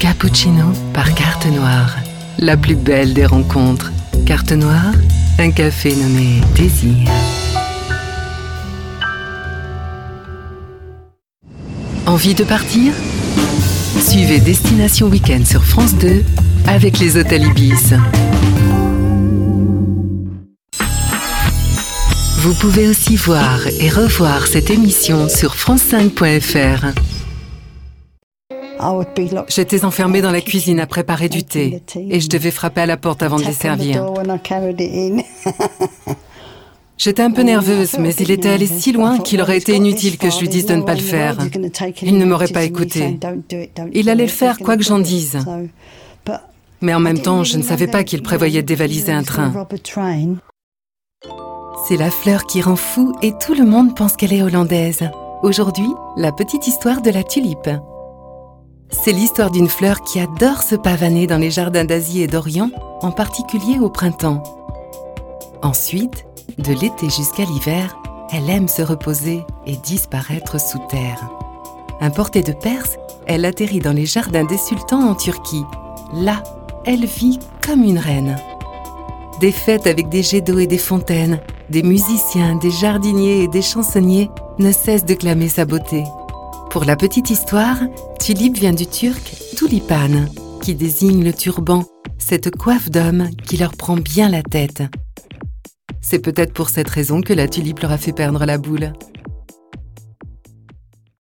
cappuccino par Carte Noire. La plus belle des rencontres. Carte Noire, un café nommé Désir. Envie de partir ? Suivez Destination Week-end sur France 2 avec les hôtels Ibis. Vous pouvez aussi voir et revoir cette émission sur france5.fr. J'étais enfermée dans la cuisine à préparer du thé et je devais frapper à la porte avant de les servir. J'étais un peu nerveuse, mais il était allé si loin qu'il aurait été inutile que je lui dise de ne pas le faire. Il ne m'aurait pas écoutée. Il allait le faire quoi que j'en dise. Mais en même temps, je ne savais pas qu'il prévoyait de dévaliser un train. C'est la fleur qui rend fou et tout le monde pense qu'elle est hollandaise. Aujourd'hui, la petite histoire de la tulipe. C'est l'histoire d'une fleur qui adore se pavaner dans les jardins d'Asie et d'Orient, en particulier au printemps. Ensuite, de l'été jusqu'à l'hiver, elle aime se reposer et disparaître sous terre. Importée de Perse, elle atterrit dans les jardins des sultans en Turquie. Là, elle vit comme une reine. Des fêtes avec des jets d'eau et des fontaines, des musiciens, des jardiniers et des chansonniers ne cessent de clamer sa beauté. Pour la petite histoire, tulipe vient du turc tulipan, qui désigne le turban, cette coiffe d'homme qui leur prend bien la tête. C'est peut-être pour cette raison que la tulipe leur a fait perdre la boule.